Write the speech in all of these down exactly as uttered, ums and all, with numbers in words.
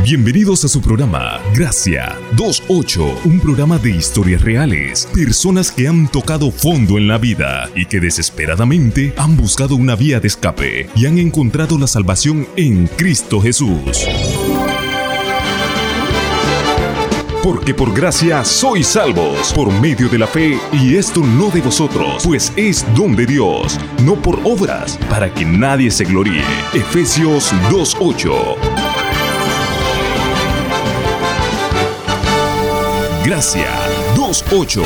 Bienvenidos a su programa Gracia dos ocho, un programa de historias reales, personas que han tocado fondo en la vida y que desesperadamente han buscado una vía de escape y han encontrado la salvación en Cristo Jesús. Porque por gracia sois salvos, por medio de la fe, y esto no de vosotros, pues es don de Dios, no por obras, para que nadie se gloríe. Efesios dos ocho. Gracia dos ocho.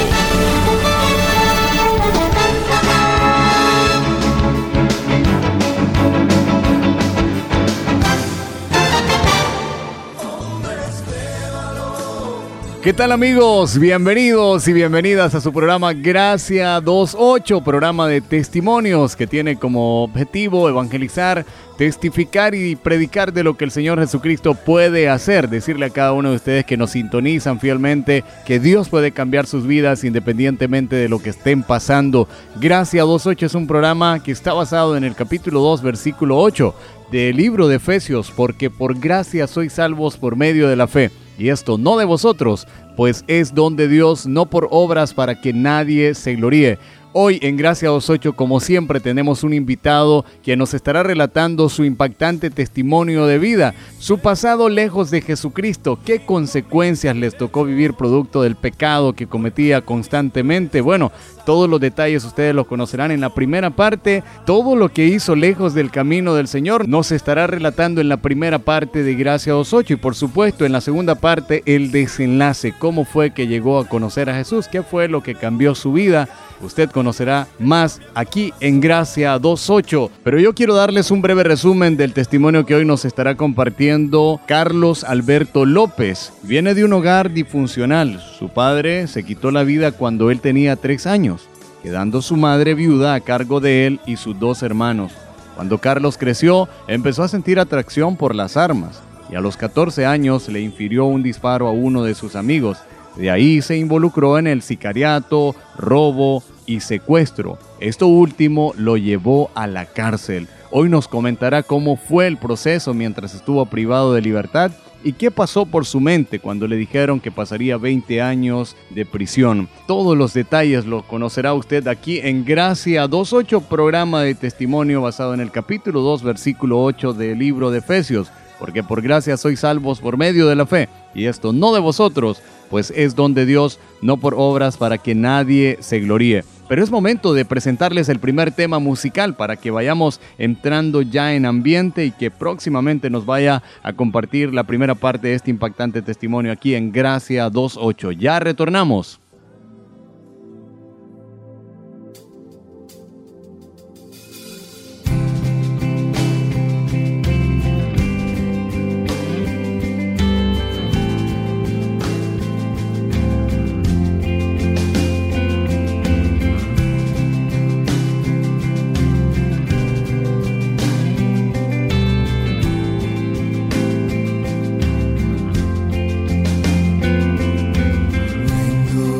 ¿Qué tal, amigos? Bienvenidos y bienvenidas a su programa Gracia dos ocho, programa de testimonios que tiene como objetivo evangelizar, testificar y predicar de lo que el Señor Jesucristo puede hacer. Decirle a cada uno de ustedes que nos sintonizan fielmente que Dios puede cambiar sus vidas independientemente de lo que estén pasando. Gracia dos ocho es un programa que está basado en el capítulo dos, versículo ocho del libro de Efesios, porque por gracia sois salvos por medio de la fe. Y esto no de vosotros, pues es don de Dios, no por obras para que nadie se gloríe. Hoy en Gracia dos ocho, como siempre, tenemos un invitado que nos estará relatando su impactante testimonio de vida, su pasado lejos de Jesucristo, qué consecuencias les tocó vivir producto del pecado que cometía constantemente. Bueno, todos los detalles ustedes los conocerán en la primera parte. Todo lo que hizo lejos del camino del Señor nos estará relatando en la primera parte de Gracia dos ocho. Y por supuesto, en la segunda parte, el desenlace. Cómo fue que llegó a conocer a Jesús, qué fue lo que cambió su vida. Usted conocerá más aquí en Gracia dos ocho. Pero yo quiero darles un breve resumen del testimonio que hoy nos estará compartiendo Carlos Alberto López. Viene de un hogar disfuncional. Su padre se quitó la vida cuando él tenía tres años, quedando su madre viuda a cargo de él y sus dos hermanos. Cuando Carlos creció, empezó a sentir atracción por las armas y a los catorce años le infirió un disparo a uno de sus amigos. De ahí se involucró en el sicariato, robo y secuestro. Esto último lo llevó a la cárcel. Hoy nos comentará cómo fue el proceso mientras estuvo privado de libertad y qué pasó por su mente cuando le dijeron que pasaría veinte años de prisión. Todos los detalles los conocerá usted aquí en Gracia dos ocho, programa de testimonio basado en el capítulo dos, versículo ocho del libro de Efesios. Porque por gracia sois salvos por medio de la fe, y esto no de vosotros, pues es don de Dios, no por obras para que nadie se gloríe. Pero es momento de presentarles el primer tema musical para que vayamos entrando ya en ambiente y que próximamente nos vaya a compartir la primera parte de este impactante testimonio aquí en Gracia dos ocho. Ya retornamos. Vengo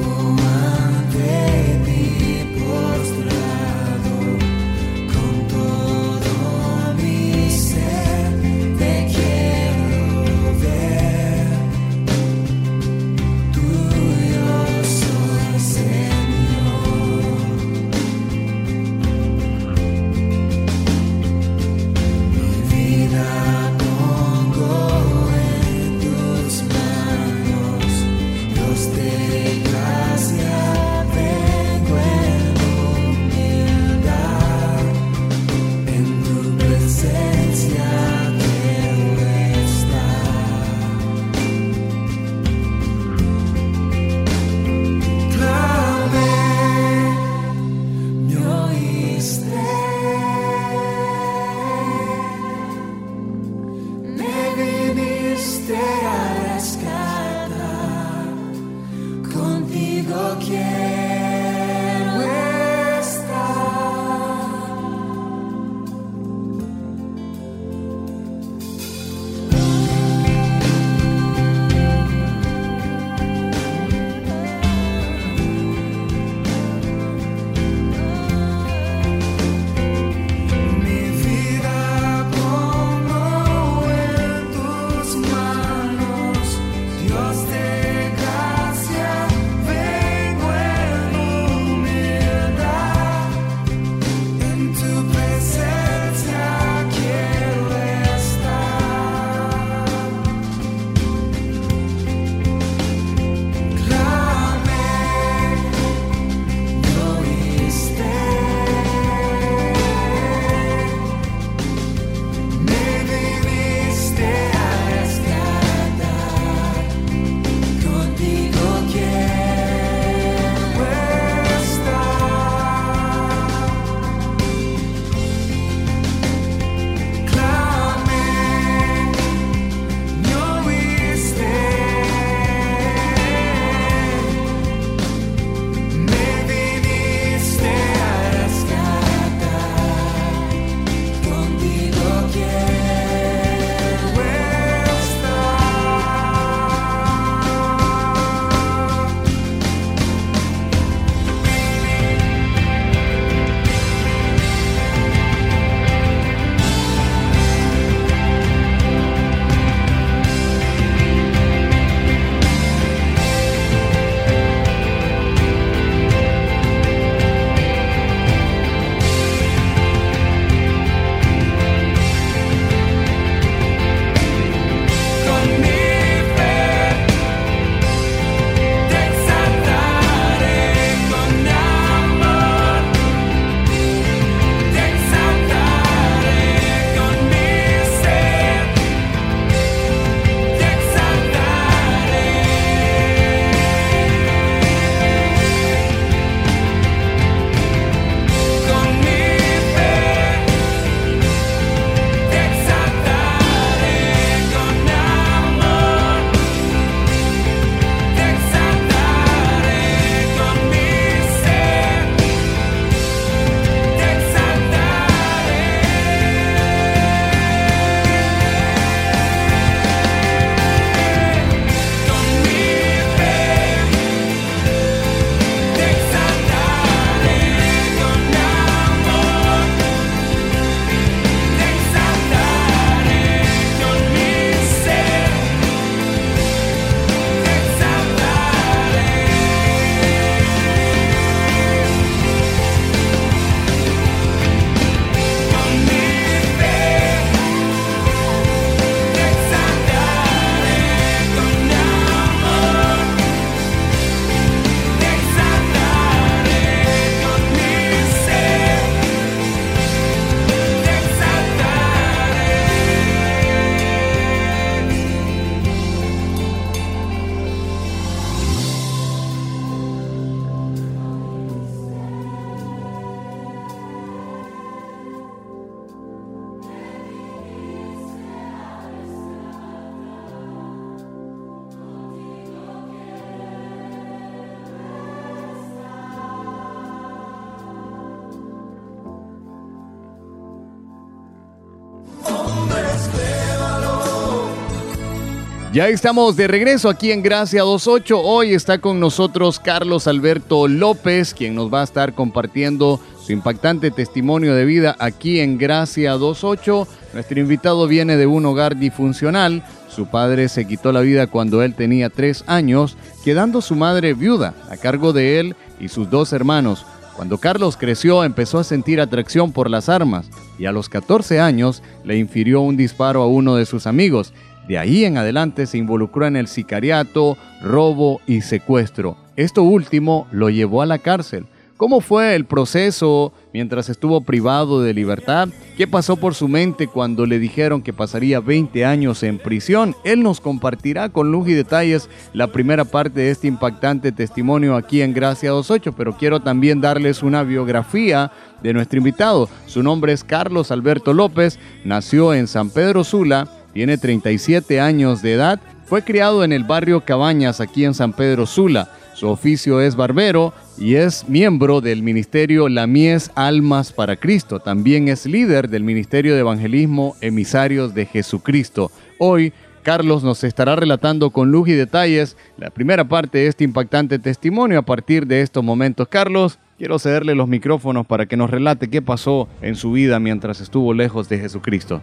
Ya estamos de regreso aquí en Gracia veintiocho. Hoy está con nosotros Carlos Alberto López, quien nos va a estar compartiendo su impactante testimonio de vida aquí en Gracia veintiocho. Nuestro invitado viene de un hogar disfuncional. Su padre se quitó la vida cuando él tenía tres años, quedando su madre viuda a cargo de él y sus dos hermanos. Cuando Carlos creció, empezó a sentir atracción por las armas y a los catorce años le infirió un disparo a uno de sus amigos. De ahí en adelante se involucró en el sicariato, robo y secuestro. Esto último lo llevó a la cárcel. ¿Cómo fue el proceso mientras estuvo privado de libertad? ¿Qué pasó por su mente cuando le dijeron que pasaría veinte años en prisión? Él nos compartirá con lujo y detalles la primera parte de este impactante testimonio aquí en Gracia veintiocho, pero quiero también darles una biografía de nuestro invitado. Su nombre es Carlos Alberto López, nació en San Pedro Sula, tiene treinta y siete años de edad, fue criado en el barrio Cabañas aquí en San Pedro Sula. Su oficio es barbero y es miembro del ministerio La Mies Almas para Cristo. También es líder del ministerio de evangelismo Emisarios de Jesucristo. Hoy, Carlos nos estará relatando con lujo y detalles la primera parte de este impactante testimonio a partir de estos momentos. Carlos, quiero cederle los micrófonos para que nos relate qué pasó en su vida mientras estuvo lejos de Jesucristo.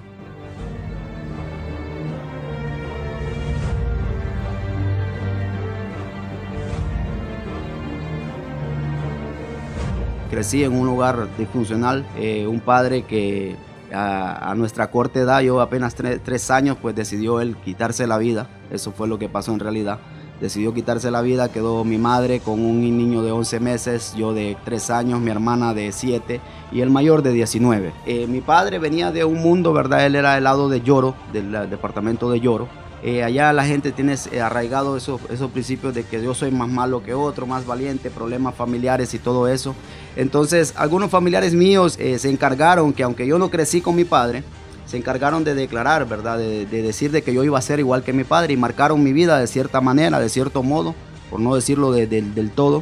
Crecí en un hogar disfuncional, eh, un padre que a, a nuestra corta edad, yo apenas tre, tres años, pues decidió él quitarse la vida. Eso fue lo que pasó en realidad. Decidió quitarse la vida, quedó mi madre con un niño de once meses, yo de tres años, mi hermana de siete y el mayor de diecinueve. Eh, mi padre venía de un mundo, ¿verdad? Él era del lado de Lloro, del uh, departamento de Lloro. Eh, allá la gente tiene eh, arraigado esos, esos principios de que yo soy más malo que otro, más valiente, problemas familiares y todo eso. Entonces, algunos familiares míos eh, se encargaron, que aunque yo no crecí con mi padre, se encargaron de declarar, ¿verdad? De, de decir de que yo iba a ser igual que mi padre y marcaron mi vida de cierta manera, de cierto modo, por no decirlo de, de, del todo.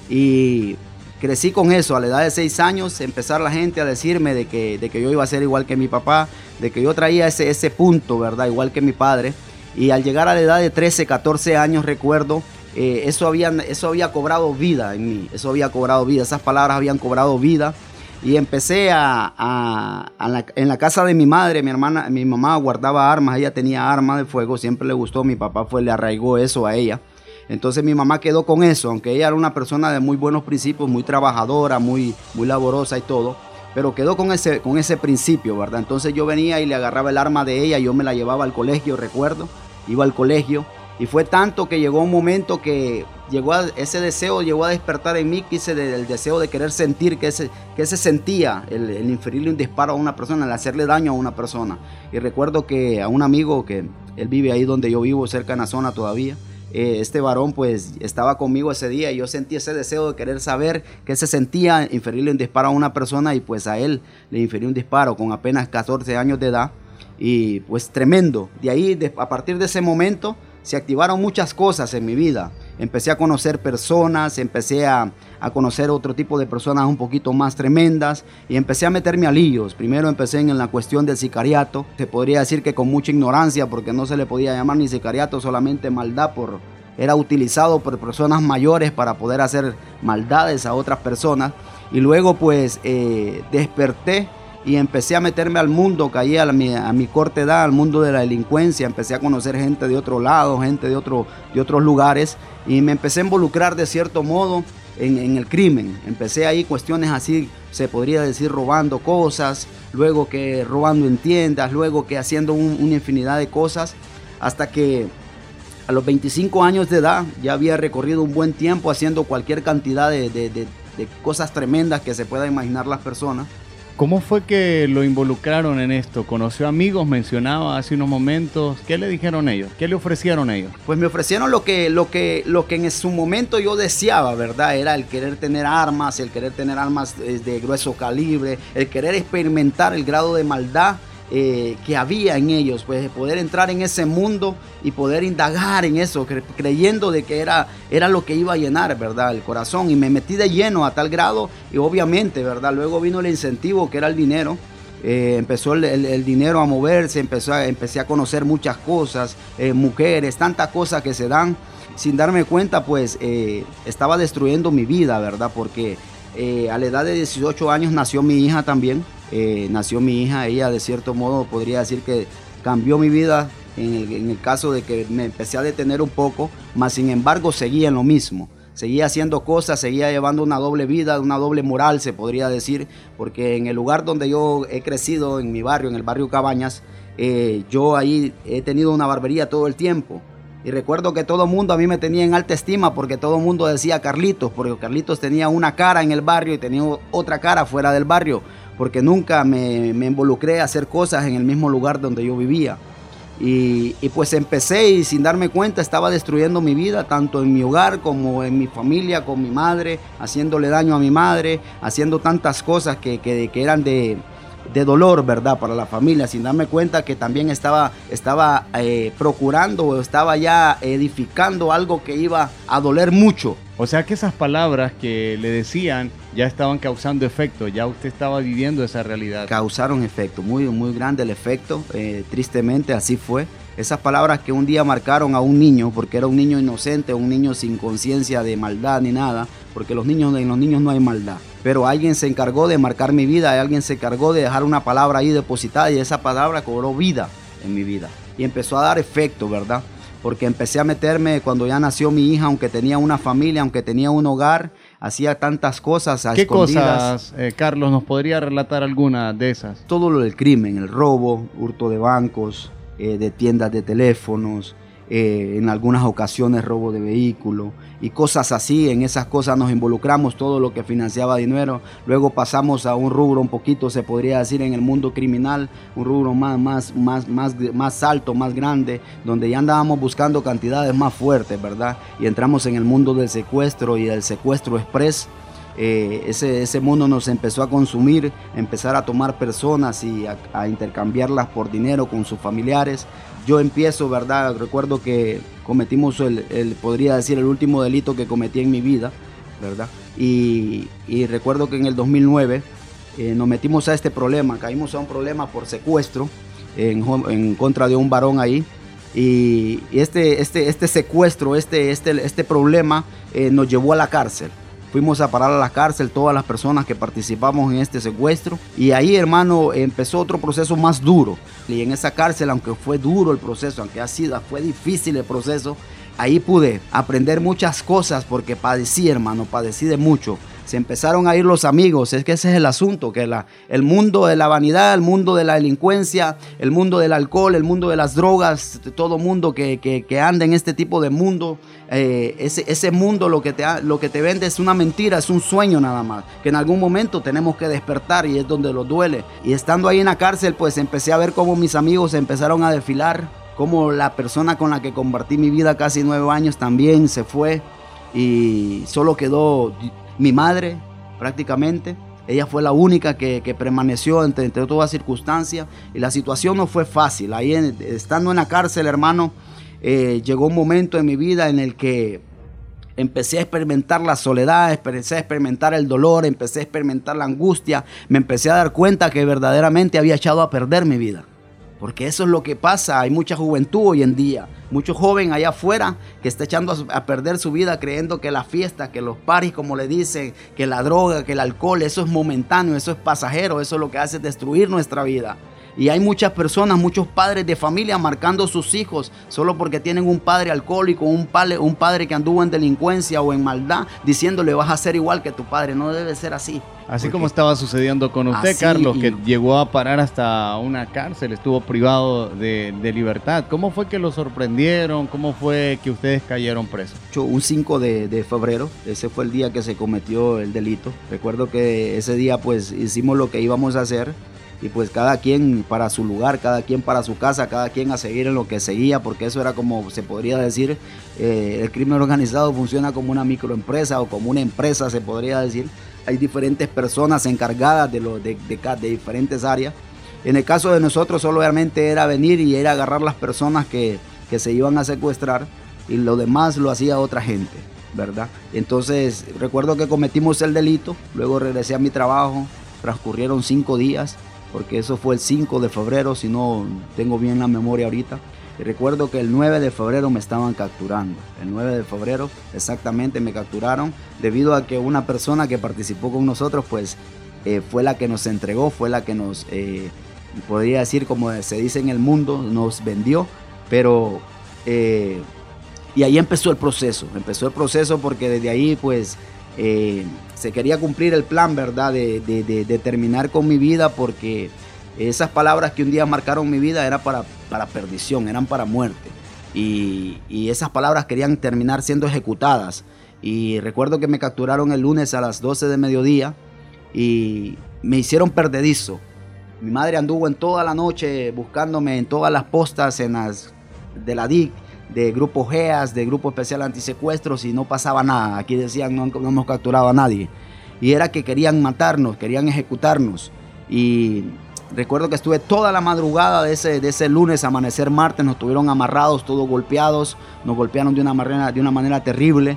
Y crecí con eso. A la edad de seis años, empezar la gente a decirme de que, de que yo iba a ser igual que mi papá, de que yo traía ese, ese punto, ¿verdad? Igual que mi padre. Y al llegar a la edad de trece, catorce años, recuerdo, eh, eso, había, eso había cobrado vida en mí, eso había cobrado vida, esas palabras habían cobrado vida. Y empecé a, a, a la, en la casa de mi madre, mi hermana, mi mamá guardaba armas, ella tenía armas de fuego, siempre le gustó, mi papá fue, le arraigó eso a ella. Entonces mi mamá quedó con eso, aunque ella era una persona de muy buenos principios, muy trabajadora, muy, muy laborosa y todo, pero quedó con ese, con ese principio, ¿verdad? Entonces yo venía y le agarraba el arma de ella, yo me la llevaba al colegio, recuerdo, iba al colegio, y fue tanto que llegó un momento que llegó a, ese deseo llegó a despertar en mí, quise de, el deseo de querer sentir que ese, que se sentía el, el inferirle un disparo a una persona, el hacerle daño a una persona. Y recuerdo que a un amigo, que él vive ahí donde yo vivo, cerca en la zona todavía, eh, este varón pues estaba conmigo ese día y yo sentí ese deseo de querer saber qué se sentía inferirle un disparo a una persona, y pues a él le inferí un disparo con apenas catorce años de edad. Y pues tremendo. De ahí, de, a partir de ese momento, se activaron muchas cosas en mi vida. Empecé a conocer personas, empecé a, a conocer otro tipo de personas un poquito más tremendas y empecé a meterme a líos. Primero empecé en la cuestión del sicariato. Se podría decir que con mucha ignorancia, porque no se le podía llamar ni sicariato, solamente maldad. Por, era utilizado por personas mayores para poder hacer maldades a otras personas. Y luego pues eh, desperté y empecé a meterme al mundo, caí a, mi, a mi corta edad, al mundo de la delincuencia. Empecé a conocer gente de otro lado, gente de, otro, de otros lugares, y me empecé a involucrar de cierto modo en, en el crimen. Empecé ahí cuestiones así, se podría decir robando cosas, luego que robando en tiendas, luego que haciendo un, una infinidad de cosas, hasta que a los veinticinco años de edad ya había recorrido un buen tiempo haciendo cualquier cantidad de, de, de, de cosas tremendas que se puedan imaginar las personas. ¿Cómo fue que lo involucraron en esto? ¿Conoció amigos? Mencionaba hace unos momentos. ¿Qué le dijeron ellos? ¿Qué le ofrecieron ellos? Pues me ofrecieron lo que, lo que, lo que en su momento yo deseaba, ¿verdad? Era el querer tener armas, el querer tener armas de grueso calibre, el querer experimentar el grado de maldad eh, que había en ellos, pues poder entrar en ese mundo y poder indagar en eso, cre creyendo de que era, era lo que iba a llenar, ¿verdad? El corazón, y me metí de lleno a tal grado, y obviamente, ¿verdad? Luego vino el incentivo, que era el dinero, Eh, empezó el, el, el dinero a moverse, empezó a, empecé a conocer muchas cosas, eh, mujeres, tantas cosas que se dan. Sin darme cuenta, pues eh, estaba destruyendo mi vida, ¿verdad? Porque eh, a la edad de dieciocho años nació mi hija también. Eh, nació mi hija, ella de cierto modo podría decir que cambió mi vida en el, en el caso de que me empecé a detener un poco, mas sin embargo seguía en lo mismo. Seguía haciendo cosas, seguía llevando una doble vida, una doble moral, se podría decir, porque en el lugar donde yo he crecido, en mi barrio, en el barrio Cabañas, eh, yo ahí he tenido una barbería todo el tiempo. Y recuerdo que todo el mundo a mí me tenía en alta estima porque todo el mundo decía Carlitos, porque Carlitos tenía una cara en el barrio y tenía otra cara fuera del barrio, porque nunca me, me involucré a hacer cosas en el mismo lugar donde yo vivía. Y, y pues empecé y sin darme cuenta estaba destruyendo mi vida, tanto en mi hogar como en mi familia, con mi madre, haciéndole daño a mi madre, haciendo tantas cosas que, que, que eran de, de dolor, ¿verdad? Para la familia, sin darme cuenta que también estaba, estaba eh, procurando o estaba ya edificando algo que iba a doler mucho. O sea que esas palabras que le decían ya estaban causando efecto, ya usted estaba viviendo esa realidad. Causaron efecto, muy, muy grande el efecto, eh, tristemente así fue. Esas palabras que un día marcaron a un niño, porque era un niño inocente, un niño sin conciencia de maldad ni nada, porque los niños, en los niños no hay maldad. Pero alguien se encargó de marcar mi vida, alguien se encargó de dejar una palabra ahí depositada y esa palabra cobró vida en mi vida. Y empezó a dar efecto, ¿verdad? Porque empecé a meterme cuando ya nació mi hija, aunque tenía una familia, aunque tenía un hogar, hacía tantas cosas a ¿Qué escondidas. cosas, eh, Carlos, nos podría relatar alguna de esas? Todo lo del crimen, el robo, hurto de bancos, eh, de tiendas de teléfonos, eh, en algunas ocasiones robo de vehículos y cosas así. En esas cosas nos involucramos, todo lo que financiaba dinero. Luego pasamos a un rubro un poquito, se podría decir, en el mundo criminal, un rubro más, más, más, más, más alto, más grande, donde ya andábamos buscando cantidades más fuertes, ¿verdad? Y entramos en el mundo del secuestro y del secuestro express. Eh, ese, ese mundo nos empezó a consumir, empezar a tomar personas y a, a intercambiarlas por dinero con sus familiares. Yo empiezo, ¿verdad? Recuerdo que cometimos, el, el, podría decir, el último delito que cometí en mi vida, ¿verdad? Y, y recuerdo que en el dos mil nueve eh, nos metimos a este problema, caímos a un problema por secuestro en, en contra de un varón ahí. Y, y este, este, este secuestro, este, este, este problema eh, nos llevó a la cárcel. Fuimos a parar a la cárcel todas las personas que participamos en este secuestro. Y ahí, hermano, empezó otro proceso más duro. Y en esa cárcel, aunque fue duro el proceso, aunque ha sido, fue difícil el proceso, ahí pude aprender muchas cosas porque padecí, hermano, padecí de mucho. Se empezaron a ir los amigos, es que ese es el asunto, que la, el mundo de la vanidad, el mundo de la delincuencia, el mundo del alcohol, el mundo de las drogas, todo mundo que, que, que anda en este tipo de mundo, eh, ese, ese mundo lo que, te, lo que te vende es una mentira, es un sueño nada más, que en algún momento tenemos que despertar y es donde lo duele. Y estando ahí en la cárcel, pues empecé a ver cómo mis amigos empezaron a desfilar, cómo la persona con la que compartí mi vida casi nueve años también se fue y solo quedó mi madre prácticamente. Ella fue la única que, que permaneció entre, entre todas circunstancias y la situación no fue fácil. Ahí en, estando en la cárcel, hermano, eh, llegó un momento en mi vida en el que empecé a experimentar la soledad, empecé a experimentar el dolor, empecé a experimentar la angustia, me empecé a dar cuenta que verdaderamente había echado a perder mi vida. Porque eso es lo que pasa, hay mucha juventud hoy en día, mucho joven allá afuera que está echando a perder su vida creyendo que la fiesta, que los paris, como le dicen, que la droga, que el alcohol, eso es momentáneo, eso es pasajero, eso es lo que hace destruir nuestra vida. Y hay muchas personas, muchos padres de familia marcando a sus hijos solo porque tienen un padre alcohólico, un padre, un padre que anduvo en delincuencia o en maldad, diciéndole vas a ser igual que tu padre. No debe ser así. Así como estaba sucediendo con usted, así, Carlos, que y... llegó a parar hasta una cárcel, estuvo privado de, de libertad. ¿Cómo fue que lo sorprendieron? ¿Cómo fue que ustedes cayeron presos? Un cinco de, de febrero, ese fue el día que se cometió el delito. Recuerdo que ese día pues hicimos lo que íbamos a hacer. Y pues cada quien para su lugar, cada quien para su casa, cada quien a seguir en lo que seguía, porque eso era como se podría decir, eh, el crimen organizado funciona como una microempresa o como una empresa, se podría decir. Hay diferentes personas encargadas de, lo, de, de, de diferentes áreas. En el caso de nosotros solamente era venir y era agarrar las personas que, que se iban a secuestrar y lo demás lo hacía otra gente, ¿verdad? Entonces recuerdo que cometimos el delito, luego regresé a mi trabajo, transcurrieron cinco días. porque eso fue el cinco de febrero, si no tengo bien la memoria ahorita. Y recuerdo que el nueve de febrero me estaban capturando. El nueve de febrero exactamente me capturaron debido a que una persona que participó con nosotros pues eh, fue la que nos entregó, fue la que nos, eh, podría decir como se dice en el mundo, nos vendió. Pero, eh, y ahí empezó el proceso, empezó el proceso porque desde ahí pues eh, se quería cumplir el plan, ¿verdad? De, de, de, de terminar con mi vida, porque esas palabras que un día marcaron mi vida eran para, para perdición, eran para muerte. Y, y esas palabras querían terminar siendo ejecutadas. Y recuerdo que me capturaron el lunes a las doce de mediodía y me hicieron perdedizo. Mi madre anduvo en toda la noche buscándome en todas las postas en las, de la D I C, de Grupo GEAS, de Grupo Especial Antisecuestros, y no pasaba nada. Aquí decían no, no hemos capturado a nadie. Y era que querían matarnos, querían ejecutarnos. Y recuerdo que estuve toda la madrugada de ese, de ese lunes, amanecer martes, nos tuvieron amarrados, todos golpeados, nos golpearon de una manera, de una manera terrible.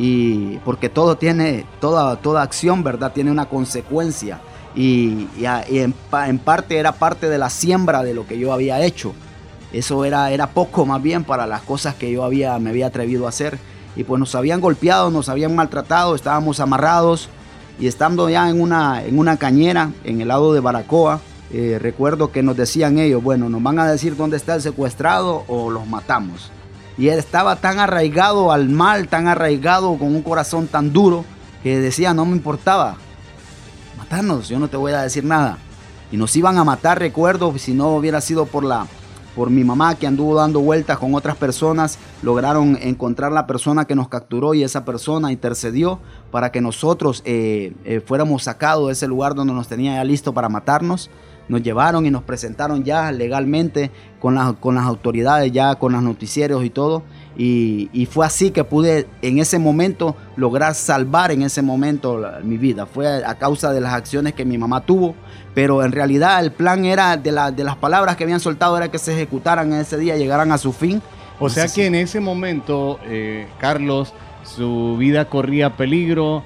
Y porque todo tiene, toda, toda acción, ¿verdad?, tiene una consecuencia. Y, y, y en, en parte era parte de la siembra de lo que yo había hecho. Eso era, era poco más bien para las cosas que yo había, me había atrevido a hacer. Y pues nos habían golpeado, nos habían maltratado, estábamos amarrados. Y estando ya en una, en una cañera, en el lado de Baracoa, eh, recuerdo que nos decían ellos, bueno, nos van a decir dónde está el secuestrado o los matamos. Y él estaba tan arraigado al mal, tan arraigado con un corazón tan duro, que decía, no me importaba matarnos, yo no te voy a decir nada. Y nos iban a matar, recuerdo, si no hubiera sido por la... por mi mamá, que anduvo dando vueltas con otras personas, lograron encontrar la persona que nos capturó y esa persona intercedió para que nosotros eh, eh, fuéramos sacados de ese lugar donde nos tenía ya listo para matarnos. Nos llevaron y nos presentaron ya legalmente con, la, con las autoridades, ya con los noticieros y todo. Y, y fue así que pude en ese momento lograr salvar en ese momento la, mi vida. Fue a, a causa de las acciones que mi mamá tuvo. Pero en realidad el plan era de, la, de las palabras que habían soltado era que se ejecutaran en ese día, llegaran a su fin. O sea que en ese momento, eh, Carlos, su vida corría peligro,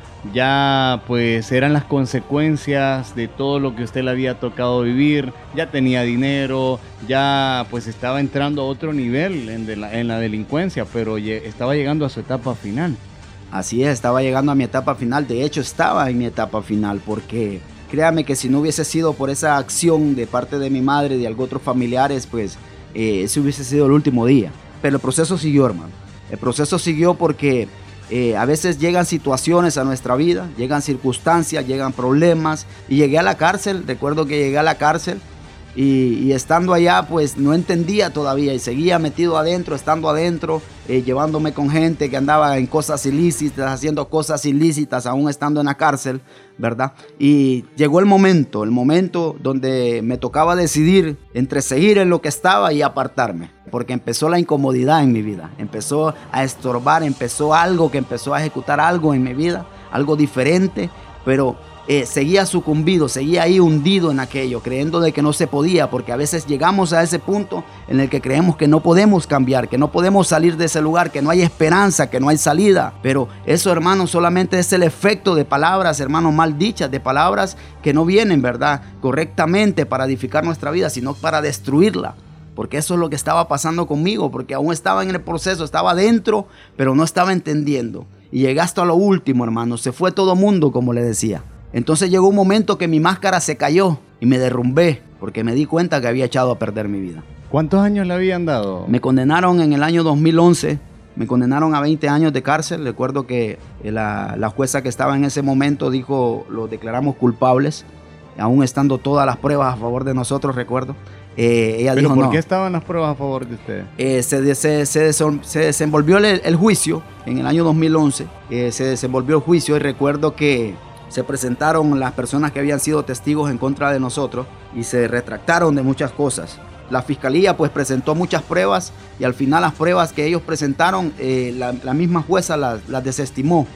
ya pues eran las consecuencias de todo lo que usted le había tocado vivir, ya tenía dinero, ya pues estaba entrando a otro nivel en, de la, en la delincuencia, pero estaba llegando a su etapa final. Así es, estaba llegando a mi etapa final, de hecho estaba en mi etapa final, porque créame que si no hubiese sido por esa acción de parte de mi madre y de algunos otros familiares, pues eh, ese hubiese sido el último día. Pero el proceso siguió, hermano. El proceso siguió porque eh, a veces llegan situaciones a nuestra vida, llegan circunstancias, llegan problemas. Y llegué a la cárcel, recuerdo que llegué a la cárcel y, y estando allá pues no entendía todavía y seguía metido adentro, estando adentro, eh, llevándome con gente que andaba en cosas ilícitas, haciendo cosas ilícitas aún estando en la cárcel, ¿verdad? Y llegó el momento, el momento donde me tocaba decidir entre seguir en lo que estaba y apartarme, porque empezó la incomodidad en mi vida, empezó a estorbar, empezó algo que empezó a ejecutar algo en mi vida, algo diferente, pero eh, seguía sucumbido, seguía ahí hundido en aquello, creyendo de que no se podía, porque a veces llegamos a ese punto en el que creemos que no podemos cambiar, que no podemos salir de ese lugar, que no hay esperanza, que no hay salida. Pero eso, hermano, solamente es el efecto de palabras, hermano, mal dichas, de palabras que no vienen, ¿verdad?, correctamente para edificar nuestra vida, sino para destruirla. Porque eso es lo que estaba pasando conmigo, porque aún estaba en el proceso, estaba dentro, pero no estaba entendiendo. Y llegué hasta lo último, hermano, se fue todo mundo, como le decía. Entonces llegó un momento que mi máscara se cayó y me derrumbé, porque me di cuenta que había echado a perder mi vida. ¿Cuántos años le habían dado? Me condenaron en el año dos mil once, me condenaron a veinte años de cárcel. Recuerdo que la, la jueza que estaba en ese momento dijo, los declaramos culpables, aún estando todas las pruebas a favor de nosotros, recuerdo. Eh, ella ¿Pero dijo, por no. qué estaban las pruebas a favor de usted? Eh, se, se, se, se desenvolvió el, el juicio en el año dos mil once, eh, se desenvolvió el juicio y recuerdo que se presentaron las personas que habían sido testigos en contra de nosotros y se retractaron de muchas cosas. La fiscalía pues presentó muchas pruebas y al final las pruebas que ellos presentaron, eh, la, la misma jueza las, las desestimó.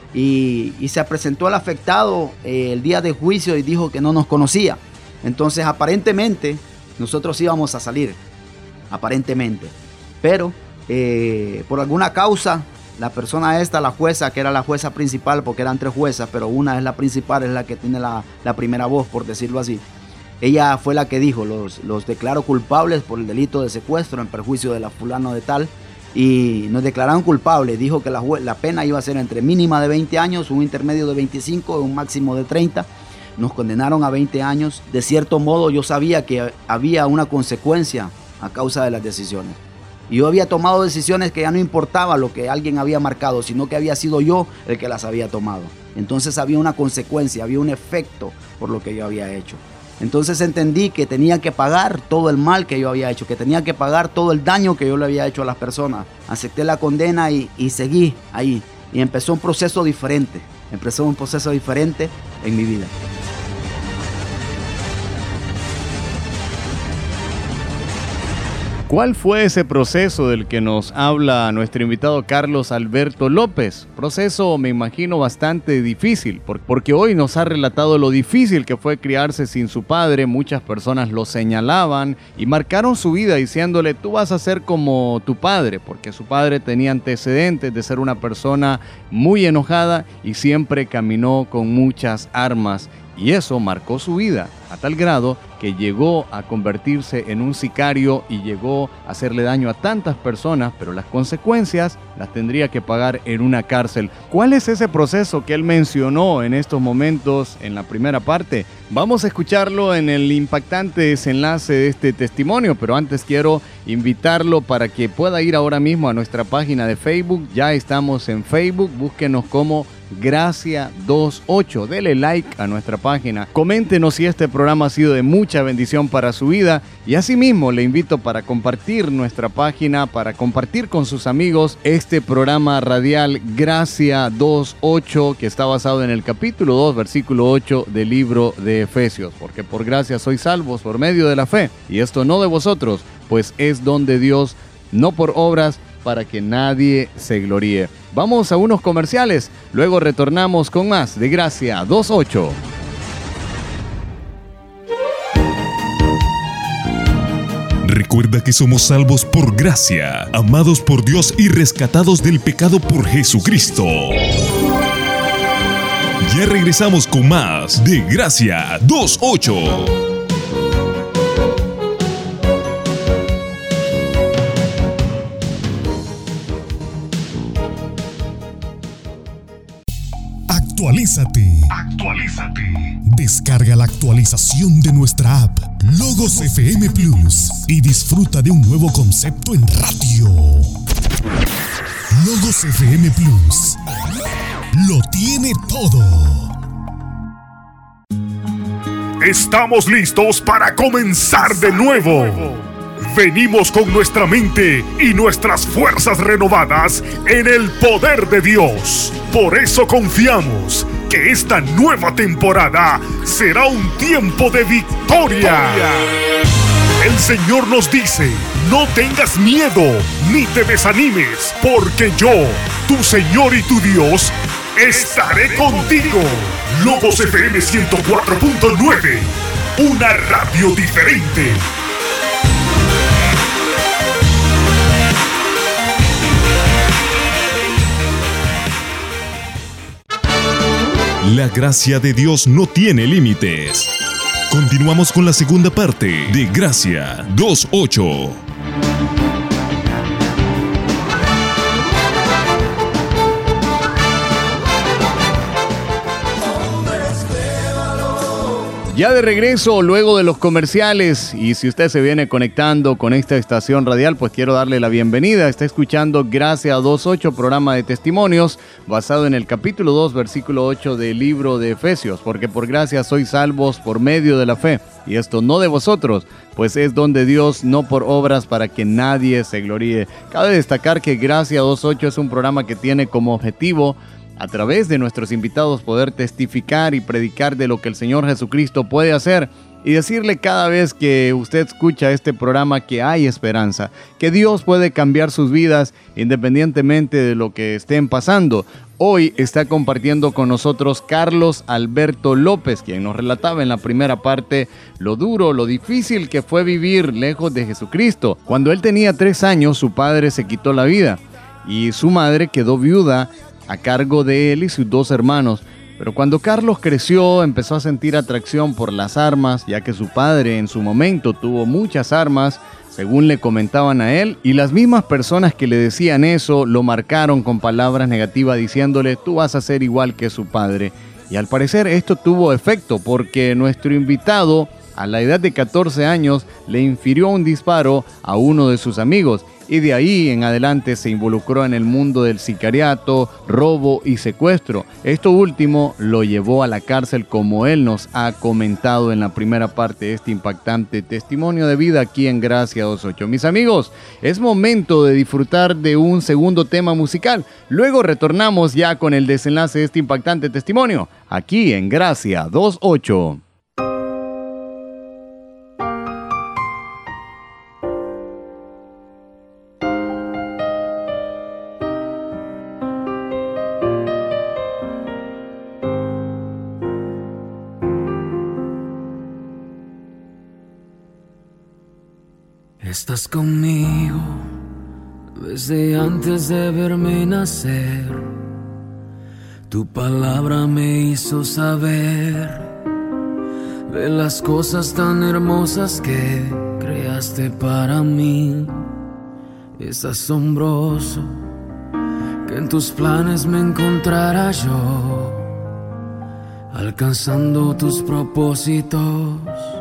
Y, y se presentó el afectado eh, el día de juicio y dijo que no nos conocía. Entonces aparentemente nosotros íbamos a salir, aparentemente. Pero eh, por alguna causa, la persona esta, la jueza, que era la jueza principal, porque eran tres juezas, pero una es la principal, es la que tiene la, la primera voz, por decirlo así. ella fue la que dijo, los, los declaro culpables por el delito de secuestro en perjuicio de la fulano de tal, y nos declararon culpables. Dijo que la, la pena iba a ser entre mínima de veinte años, un intermedio de veinticinco, un máximo de treinta. Nos condenaron a veinte años. De cierto modo yo sabía que había una consecuencia a causa de las decisiones. Y yo había tomado decisiones que ya no importaba lo que alguien había marcado, sino que había sido yo el que las había tomado. Entonces había una consecuencia, había un efecto por lo que yo había hecho. Entonces entendí que tenía que pagar todo el mal que yo había hecho, que tenía que pagar todo el daño que yo le había hecho a las personas. Acepté la condena y, y seguí ahí. Y empezó un proceso diferente, empezó un proceso diferente en mi vida. ¿Cuál fue ese proceso del que nos habla nuestro invitado Carlos Alberto López? Proceso, me imagino, bastante difícil, porque hoy nos ha relatado lo difícil que fue criarse sin su padre. Muchas personas lo señalaban y marcaron su vida diciéndole: tú vas a ser como tu padre, porque su padre tenía antecedentes de ser una persona muy enojada y siempre caminó con muchas armas. Y eso marcó su vida a tal grado que llegó a convertirse en un sicario y llegó a hacerle daño a tantas personas, pero las consecuencias las tendría que pagar en una cárcel. ¿Cuál es ese proceso que él mencionó en estos momentos en la primera parte? Vamos a escucharlo en el impactante desenlace de este testimonio, pero antes quiero invitarlo para que pueda ir ahora mismo a nuestra página de Facebook. Ya estamos en Facebook, búsquenos como Gracia veintiocho, dele like a nuestra página, coméntenos si este programa ha sido de mucha bendición para su vida, y asimismo le invito para compartir nuestra página, para compartir con sus amigos este programa radial Gracia veintiocho, que está basado en el capítulo dos, versículo ocho del libro de Efesios, porque por gracia sois salvos por medio de la fe, y esto no de vosotros, pues es don de Dios, no por obras, para que nadie se gloríe. Vamos a unos comerciales, luego retornamos con más de Gracia veintiocho. Recuerda que somos salvos por gracia, amados por Dios y rescatados del pecado por Jesucristo. Ya regresamos con más de Gracia veintiocho. Actualízate. Actualízate. Descarga la actualización de nuestra app Logos F M Plus y disfruta de un nuevo concepto en radio. Logos F M Plus lo tiene todo. Estamos listos para comenzar de nuevo. Venimos con nuestra mente y nuestras fuerzas renovadas en el poder de Dios. Por eso confiamos que esta nueva temporada será un tiempo de victoria. El Señor nos dice: no tengas miedo ni te desanimes, porque yo, tu Señor y tu Dios, estaré contigo. Logos F M ciento cuatro punto nueve, una radio diferente. La gracia de Dios no tiene límites. Continuamos con la segunda parte de Gracia veintiocho. Ya de regreso, luego de los comerciales, y si usted se viene conectando con esta estación radial, pues quiero darle la bienvenida. Está escuchando Gracia veintiocho, programa de testimonios, basado en el capítulo dos, versículo ocho del libro de Efesios, porque por gracia sois salvos por medio de la fe, y esto no de vosotros, pues es don de Dios, no por obras, para que nadie se gloríe. Cabe destacar que Gracia veintiocho es un programa que tiene como objetivo, a través de nuestros invitados, poder testificar y predicar de lo que el Señor Jesucristo puede hacer, y decirle cada vez que usted escucha este programa que hay esperanza, que Dios puede cambiar sus vidas independientemente de lo que estén pasando. Hoy está compartiendo con nosotros Carlos Alberto López, quien nos relataba en la primera parte lo duro, lo difícil que fue vivir lejos de Jesucristo. Cuando él tenía tres años, su padre se quitó la vida y su madre quedó viuda a cargo de él y sus dos hermanos. Pero cuando Carlos creció, empezó a sentir atracción por las armas, ya que su padre en su momento tuvo muchas armas, según le comentaban a él, y las mismas personas que le decían eso lo marcaron con palabras negativas diciéndole: tú vas a ser igual que su padre. Y al parecer esto tuvo efecto, porque nuestro invitado, a la edad de catorce años, le infirió un disparo a uno de sus amigos, y de ahí en adelante se involucró en el mundo del sicariato, robo y secuestro. Esto último lo llevó a la cárcel, como él nos ha comentado en la primera parte de este impactante testimonio de vida aquí en Gracia veintiséis ocho. Mis amigos, es momento de disfrutar de un segundo tema musical. Luego retornamos ya con el desenlace de este impactante testimonio aquí en Gracia veintiséis ocho. Estás conmigo desde antes de verme nacer. Tu palabra me hizo saber de las cosas tan hermosas que creaste para mí. Es asombroso que en tus planes me encontrara yo, alcanzando tus propósitos.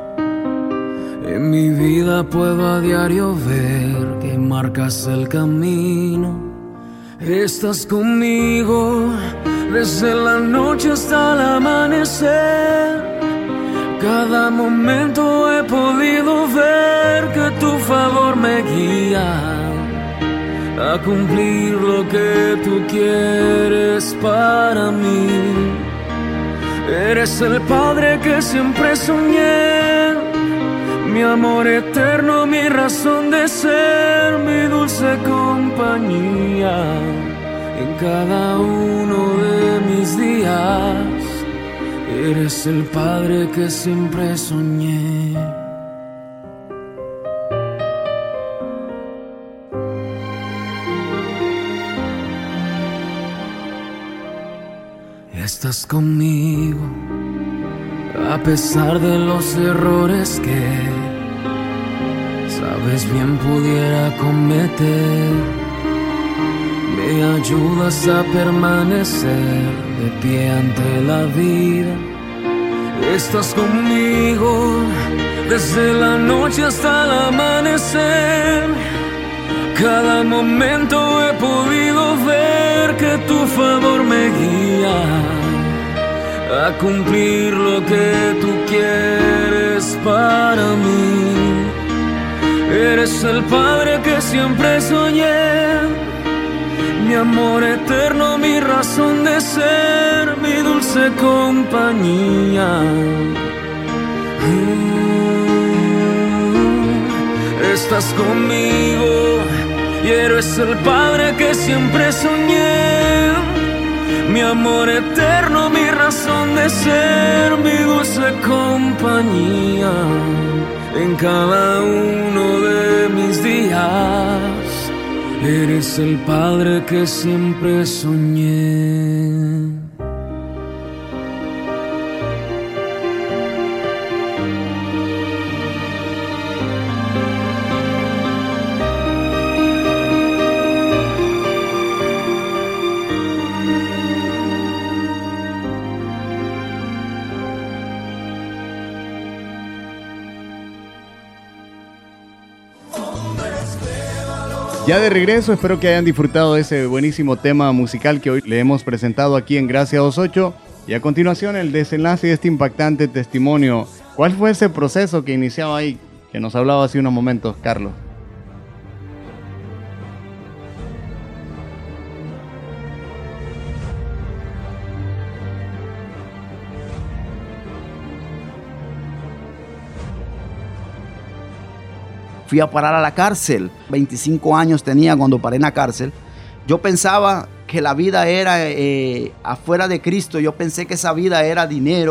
En mi vida puedo a diario ver que marcas el camino. Estás conmigo desde la noche hasta el amanecer. Cada momento he podido ver que tu favor me guía a cumplir lo que tú quieres para mí. Eres el Padre que siempre soñé, mi amor eterno, mi razón de ser, mi dulce compañía en cada uno de mis días. Eres el Padre que siempre soñé. Estás conmigo a pesar de los errores que sabes bien pudiera cometer. Me ayudas a permanecer de pie ante la vida. Estás conmigo desde la noche hasta el amanecer. Cada momento he podido ver que tu favor me guía a cumplir lo que tú quieres para mí. Eres el Padre que siempre soñé, mi amor eterno, mi razón de ser, mi dulce compañía. Mm, estás conmigo y eres el Padre que siempre soñé, mi amor eterno, mi razón de ser, mi dulce compañía en cada uno de mis días. Eres el Padre que siempre soñé. Ya de regreso, espero que hayan disfrutado de ese buenísimo tema musical que hoy le hemos presentado aquí en Gracia veintiséis ocho. Y a continuación el desenlace de este impactante testimonio. ¿Cuál fue ese proceso que iniciaba ahí, que nos hablaba hace unos momentos, Carlos? Fui a parar a la cárcel. veinticinco años tenía cuando paré en la cárcel. Yo pensaba que la vida era eh, afuera de Cristo. Yo pensé que esa vida era dinero,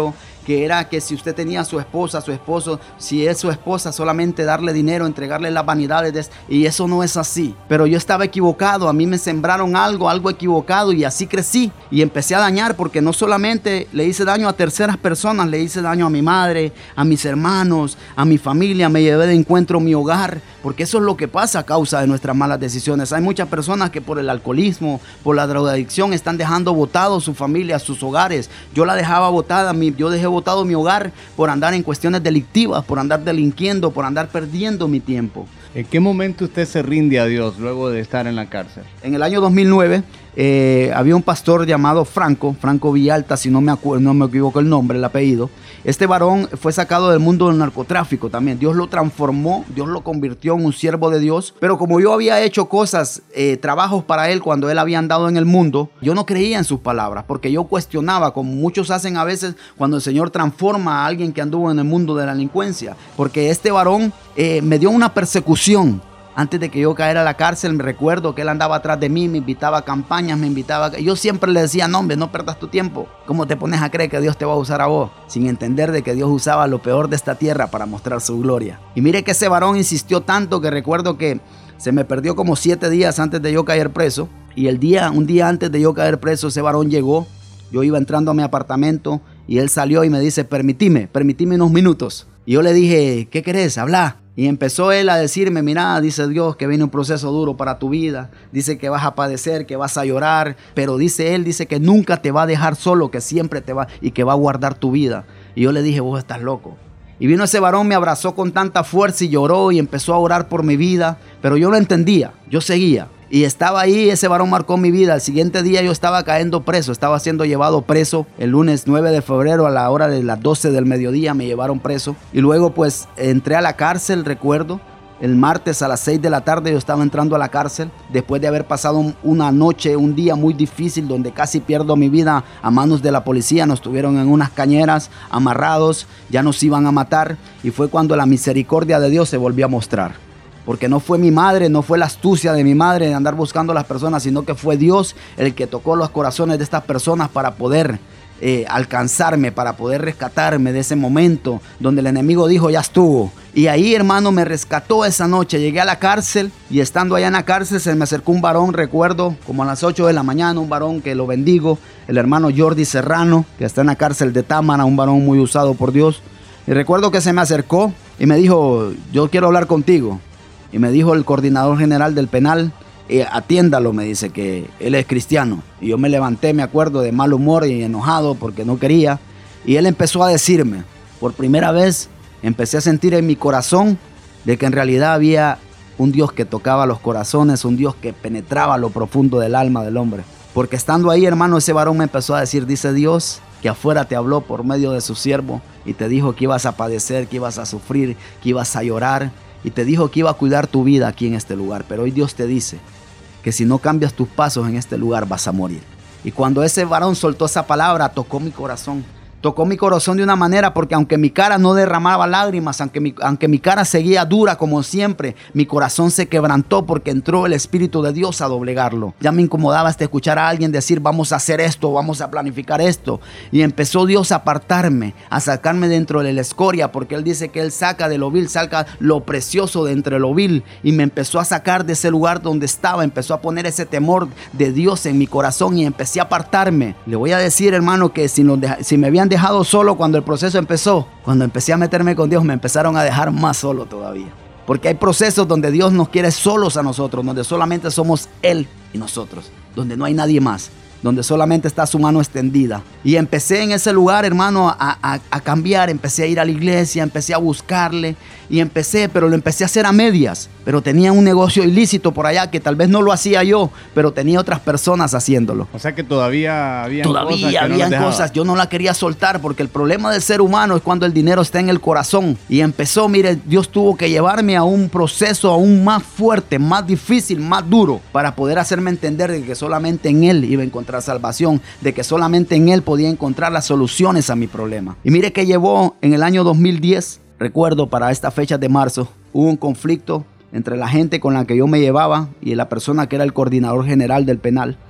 que era que si usted tenía a su esposa, a su esposo, si es su esposa, solamente darle dinero, entregarle las vanidades, de, y eso no es así. Pero yo estaba equivocado, a mí me sembraron algo, algo equivocado, y así crecí y empecé a dañar, porque no solamente le hice daño a terceras personas, le hice daño a mi madre, a mis hermanos, a mi familia, me llevé de encuentro mi hogar, porque eso es lo que pasa a causa de nuestras malas decisiones. Hay muchas personas que por el alcoholismo, por la drogadicción, están dejando botados su familia, sus hogares. Yo la dejaba botada, mi, yo dejé botado mi hogar por andar en cuestiones delictivas, por andar delinquiendo, por andar perdiendo mi tiempo. ¿En qué momento usted se rinde a Dios luego de estar en la cárcel? En el año dos mil nueve eh, había un pastor llamado Franco, Franco Villalta, si no me, acuerdo, no me equivoco el nombre, el apellido. Este varón fue sacado del mundo del narcotráfico también. Dios lo transformó, Dios lo convirtió en un siervo de Dios. Pero como yo había hecho cosas, eh, trabajos para él cuando él había andado en el mundo, yo no creía en sus palabras, porque yo cuestionaba, como muchos hacen a veces cuando el Señor transforma a alguien que anduvo en el mundo de la delincuencia. Porque este varón eh, me dio una persecución. Antes de que yo cayera a la cárcel, me recuerdo que él andaba atrás de mí, me invitaba a campañas, me invitaba a... Yo siempre le decía, no hombre, no pierdas tu tiempo. ¿Cómo te pones a creer que Dios te va a usar a vos? Sin entender de que Dios usaba lo peor de esta tierra para mostrar su gloria. Y mire que ese varón insistió tanto que recuerdo que se me perdió como siete días antes de yo caer preso. Y el día, un día antes de yo caer preso, ese varón llegó. Yo iba entrando a mi apartamento y él salió y me dice, permitime, permitime unos minutos. Y yo le dije, ¿qué querés? Habla. Y empezó él a decirme, mira, dice Dios que viene un proceso duro para tu vida. Dice que vas a padecer, que vas a llorar. Pero dice él, dice que nunca te va a dejar solo, que siempre te va y que va a guardar tu vida. Y yo le dije, vos estás loco. Y vino ese varón, me abrazó con tanta fuerza y lloró y empezó a orar por mi vida. Pero yo lo entendía, yo seguía. Y estaba ahí, ese varón marcó mi vida. El siguiente día yo estaba cayendo preso, estaba siendo llevado preso. El lunes nueve de febrero a la hora de las doce del mediodía me llevaron preso. Y luego pues entré a la cárcel, recuerdo. El martes a las seis de la tarde yo estaba entrando a la cárcel después de haber pasado una noche, un día muy difícil donde casi pierdo mi vida a manos de la policía. Nos tuvieron en unas cañeras amarrados, ya nos iban a matar. Y fue cuando la misericordia de Dios se volvió a mostrar. Porque no fue mi madre, no fue la astucia de mi madre de andar buscando a las personas, sino que fue Dios el que tocó los corazones de estas personas para poder eh, alcanzarme, para poder rescatarme de ese momento donde el enemigo dijo, ya estuvo. Y ahí, hermano, me rescató esa noche. Llegué a la cárcel y estando allá en la cárcel se me acercó un varón, recuerdo, como a las ocho de la mañana, un varón que lo bendigo, el hermano Jordi Serrano, que está en la cárcel de Támara, un varón muy usado por Dios. Y recuerdo que se me acercó y me dijo, yo quiero hablar contigo. Y me dijo el coordinador general del penal, eh, atiéndalo, me dice que él es cristiano. Y yo me levanté, me acuerdo, de mal humor y enojado porque no quería. Y él empezó a decirme, por primera vez, empecé a sentir en mi corazón de que en realidad había un Dios que tocaba los corazones, un Dios que penetraba lo profundo del alma del hombre. Porque estando ahí, hermano, ese varón me empezó a decir, dice Dios, que afuera te habló por medio de su siervo y te dijo que ibas a padecer, que ibas a sufrir, que ibas a llorar. Y te dijo que iba a cuidar tu vida aquí en este lugar. Pero hoy Dios te dice que si no cambias tus pasos en este lugar vas a morir. Y cuando ese varón soltó esa palabra, tocó mi corazón. Tocó mi corazón de una manera porque aunque mi cara no derramaba lágrimas, aunque mi, aunque mi cara seguía dura como siempre, mi corazón se quebrantó porque entró el Espíritu de Dios a doblegarlo. Ya me incomodaba hasta escuchar a alguien decir, vamos a hacer esto, vamos a planificar esto. Y empezó Dios a apartarme, a sacarme dentro de la escoria, porque Él dice que Él saca de lo vil, saca lo precioso de entre lo vil. Y me empezó a sacar de ese lugar donde estaba, empezó a poner ese temor de Dios en mi corazón y empecé a apartarme. Le voy a decir, hermano, que si, nos deja, si me habían dejado solo cuando el proceso empezó, cuando empecé a meterme con Dios, me empezaron a dejar más solo todavía. Porque hay procesos donde Dios nos quiere solos a nosotros, donde solamente somos Él y nosotros, donde no hay nadie más, donde solamente está su mano extendida. Y empecé en ese lugar, hermano, a, a, a cambiar. Empecé a ir a la iglesia, empecé a buscarle y empecé, pero lo empecé a hacer a medias. Pero tenía un negocio ilícito por allá que tal vez no lo hacía yo, pero tenía otras personas haciéndolo. O sea que todavía había todavía cosas que habían no cosas, yo no la quería soltar porque el problema del ser humano es cuando el dinero está en el corazón. Y empezó, mire, Dios tuvo que llevarme a un proceso aún más fuerte, más difícil, más duro, para poder hacerme entender de que solamente en Él iba a encontrar salvación, de que solamente en Él podía encontrar las soluciones a mi problema. Y mire que llevó en el año dos mil diez, recuerdo, para esta fecha de marzo, hubo un conflicto entre la gente con la que yo me llevaba y la persona que era el coordinador general del penal.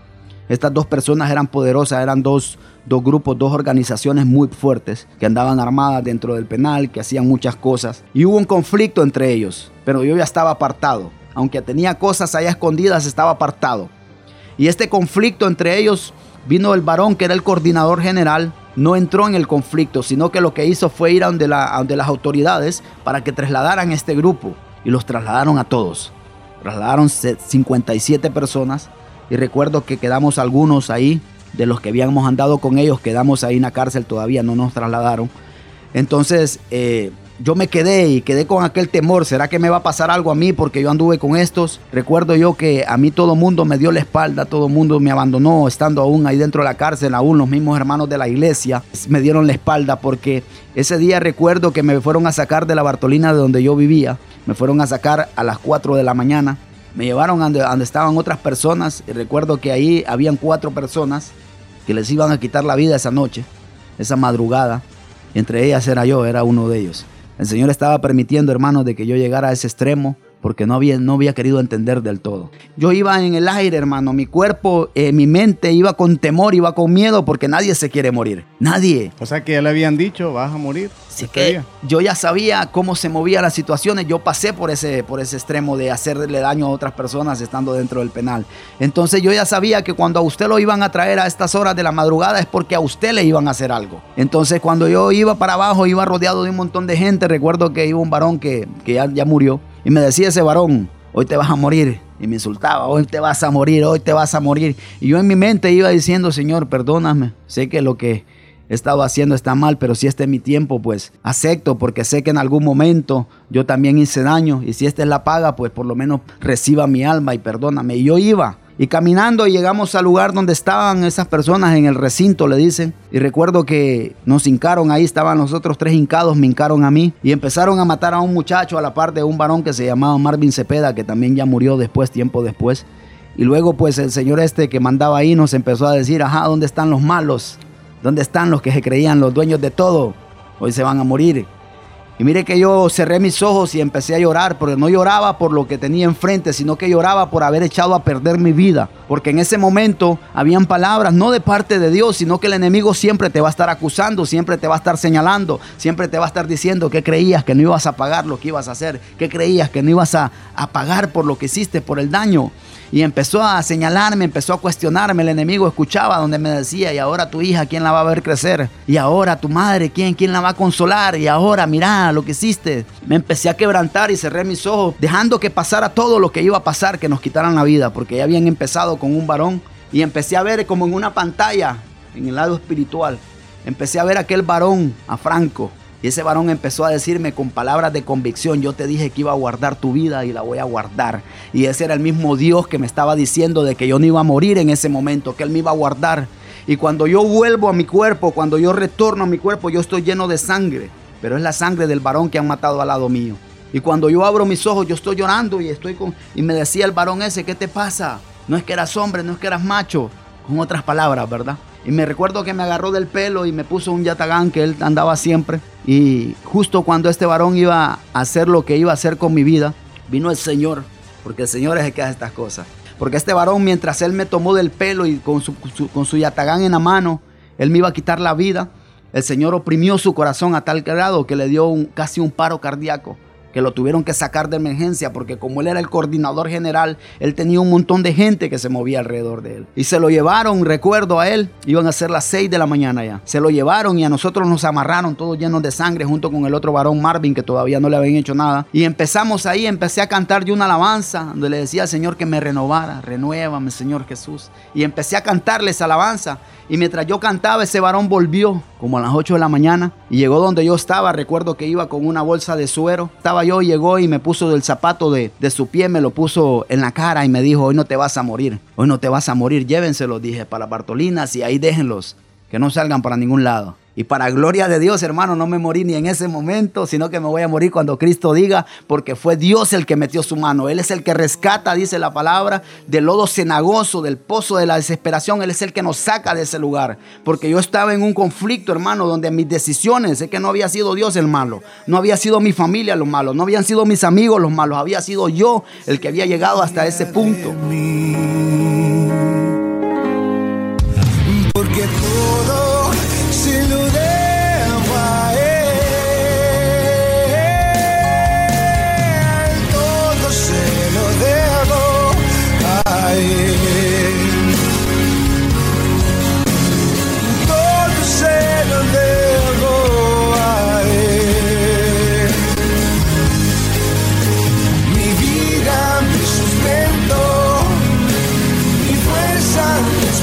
Estas dos personas eran poderosas, eran dos, dos grupos, dos organizaciones muy fuertes que andaban armadas dentro del penal, que hacían muchas cosas. Y hubo un conflicto entre ellos, pero yo ya estaba apartado. Aunque tenía cosas allá escondidas, estaba apartado. Y este conflicto entre ellos, vino el varón que era el coordinador general, no entró en el conflicto, sino que lo que hizo fue ir a donde, la, a donde las autoridades para que trasladaran este grupo. Y los trasladaron a todos. Trasladaron cincuenta y siete personas. Y recuerdo que quedamos algunos ahí, de los que habíamos andado con ellos, quedamos ahí en la cárcel todavía, no nos trasladaron. Entonces eh, yo me quedé y quedé con aquel temor, ¿será que me va a pasar algo a mí porque yo anduve con estos? Recuerdo yo que a mí todo el mundo me dio la espalda, todo el mundo me abandonó, estando aún ahí dentro de la cárcel, aún los mismos hermanos de la iglesia me dieron la espalda, porque ese día recuerdo que me fueron a sacar de la Bartolina de donde yo vivía, me fueron a sacar a las cuatro de la mañana, me llevaron a donde, a donde estaban otras personas y recuerdo que ahí habían cuatro personas que les iban a quitar la vida esa noche, esa madrugada, entre ellas era yo, era uno de ellos. El Señor estaba permitiendo, hermanos, de que yo llegara a ese extremo porque no había, no había querido entender del todo. Yo iba en el aire, hermano, mi cuerpo, eh, mi mente iba con temor, iba con miedo porque nadie se quiere morir, nadie. O sea que ya le habían dicho, vas a morir. Así que yo ya sabía cómo se movían las situaciones, yo pasé por ese, por ese extremo de hacerle daño a otras personas estando dentro del penal. Entonces yo ya sabía que cuando a usted lo iban a traer a estas horas de la madrugada es porque a usted le iban a hacer algo. Entonces cuando yo iba para abajo, iba rodeado de un montón de gente, recuerdo que iba un varón que, que ya, ya murió y me decía ese varón, hoy te vas a morir. Y me insultaba, hoy te vas a morir, hoy te vas a morir. Y yo en mi mente iba diciendo, Señor, perdóname, sé que lo que he estado haciendo está mal, pero si este es mi tiempo, pues acepto, porque sé que en algún momento yo también hice daño, y si esta es la paga, pues por lo menos reciba mi alma y perdóname. Y yo iba, y caminando llegamos al lugar donde estaban esas personas en el recinto, le dicen, y recuerdo que nos hincaron ahí, estaban los otros tres hincados, me hincaron a mí, y empezaron a matar a un muchacho a la par de un varón que se llamaba Marvin Cepeda, que también ya murió después, tiempo después. Y luego pues el señor este que mandaba ahí nos empezó a decir, ajá, ¿dónde están los malos? ¿Dónde están los que se creían los dueños de todo? Hoy se van a morir. Y mire que yo cerré mis ojos y empecé a llorar, porque no lloraba por lo que tenía enfrente, sino que lloraba por haber echado a perder mi vida. Porque en ese momento habían palabras no de parte de Dios, sino que el enemigo siempre te va a estar acusando, siempre te va a estar señalando, siempre te va a estar diciendo que creías que no ibas a pagar lo que ibas a hacer, que creías que no ibas a, a pagar por lo que hiciste, por el daño. Y empezó a señalarme, empezó a cuestionarme. El enemigo escuchaba donde me decía, y ahora tu hija, ¿quién la va a ver crecer? Y ahora tu madre, ¿quién, quién la va a consolar? Y ahora, mira lo que hiciste. Me empecé a quebrantar y cerré mis ojos, dejando que pasara todo lo que iba a pasar, que nos quitaran la vida, porque ya habían empezado con un varón. Y empecé a ver como en una pantalla, en el lado espiritual, empecé a ver a aquel varón, a Franco. Y ese varón empezó a decirme con palabras de convicción, yo te dije que iba a guardar tu vida y la voy a guardar. Y ese era el mismo Dios que me estaba diciendo de que yo no iba a morir en ese momento, que Él me iba a guardar. Y cuando yo vuelvo a mi cuerpo, cuando yo retorno a mi cuerpo, yo estoy lleno de sangre. Pero es la sangre del varón que han matado al lado mío. Y cuando yo abro mis ojos, yo estoy llorando y estoy con... Y me decía el varón ese, ¿qué te pasa? No es que eras hombre, no es que eras macho. Con otras palabras, ¿verdad? Y me recuerdo que me agarró del pelo y me puso un yatagán que él andaba siempre. Y justo cuando este varón iba a hacer lo que iba a hacer con mi vida, vino el Señor, porque el Señor es el que hace estas cosas. Porque este varón, mientras él me tomó del pelo y con su, su, con su yatagán en la mano, él me iba a quitar la vida, el Señor oprimió su corazón a tal grado que le dio un, casi un paro cardíaco, que lo tuvieron que sacar de emergencia, porque como él era el coordinador general, él tenía un montón de gente que se movía alrededor de él. Y se lo llevaron, recuerdo a él, iban a ser las seis de la mañana ya. Se lo llevaron y a nosotros nos amarraron todos llenos de sangre junto con el otro varón Marvin, que todavía no le habían hecho nada. Y empezamos ahí, empecé a cantar yo una alabanza, donde le decía al Señor que me renovara, renuévame Señor Jesús. Y empecé a cantarle esa alabanza. Y mientras yo cantaba, ese varón volvió como a las ocho de la mañana y llegó donde yo estaba. Recuerdo que iba con una bolsa de suero. Estaba yo, llegó y me puso del zapato de, de su pie, me lo puso en la cara y me dijo, hoy no te vas a morir, hoy no te vas a morir, llévenselos, dije, para las Bartolinas y ahí déjenlos, que no salgan para ningún lado. Y para gloria de Dios, hermano, no me morí ni en ese momento, sino que me voy a morir cuando Cristo diga, porque fue Dios el que metió su mano. Él es el que rescata, dice la palabra, del lodo cenagoso, del pozo de la desesperación. Él es el que nos saca de ese lugar. Porque yo estaba en un conflicto, hermano, donde mis decisiones, es que no había sido Dios el malo, no había sido mi familia los malos, no habían sido mis amigos los malos, había sido yo el que había llegado hasta ese punto.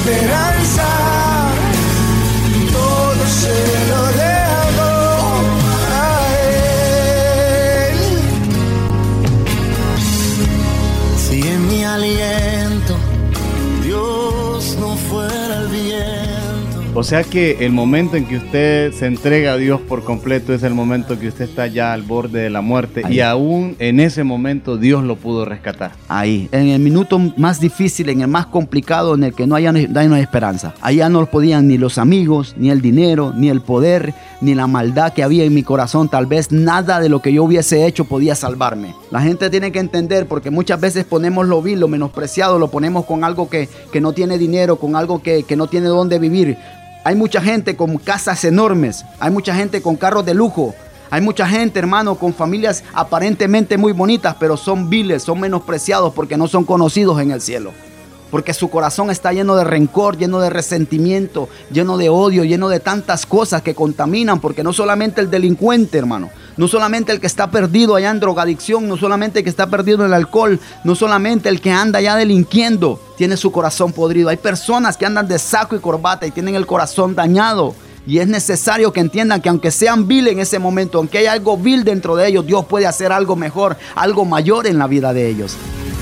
esperanza, todo se lo debo a Él. Si en mi aliento Dios no fuera el viento. O sea que el momento en que usted se entrega a Dios por completo es el momento que usted está ya al borde de la muerte. Ahí. Y aún en ese momento Dios lo pudo rescatar. Ahí, en el minuto más difícil, en el más complicado, en el que no hay, no hay esperanza. Allá no podían ni los amigos, ni el dinero, ni el poder, ni la maldad que había en mi corazón. Tal vez nada de lo que yo hubiese hecho podía salvarme. La gente tiene que entender, porque muchas veces ponemos lo vil, lo menospreciado, lo ponemos con algo que, que no tiene dinero, con algo que, que no tiene dónde vivir. Hay mucha gente con casas enormes, hay mucha gente con carros de lujo, hay mucha gente, hermano, con familias aparentemente muy bonitas, pero son viles, son menospreciados porque no son conocidos en el cielo. Porque su corazón está lleno de rencor, lleno de resentimiento, lleno de odio, lleno de tantas cosas que contaminan. Porque no solamente el delincuente, hermano, no solamente el que está perdido allá en drogadicción, no solamente el que está perdido en el alcohol, no solamente el que anda allá delinquiendo, tiene su corazón podrido. Hay personas que andan de saco y corbata y tienen el corazón dañado. Y es necesario que entiendan que aunque sean vil en ese momento, aunque haya algo vil dentro de ellos, Dios puede hacer algo mejor, algo mayor en la vida de ellos.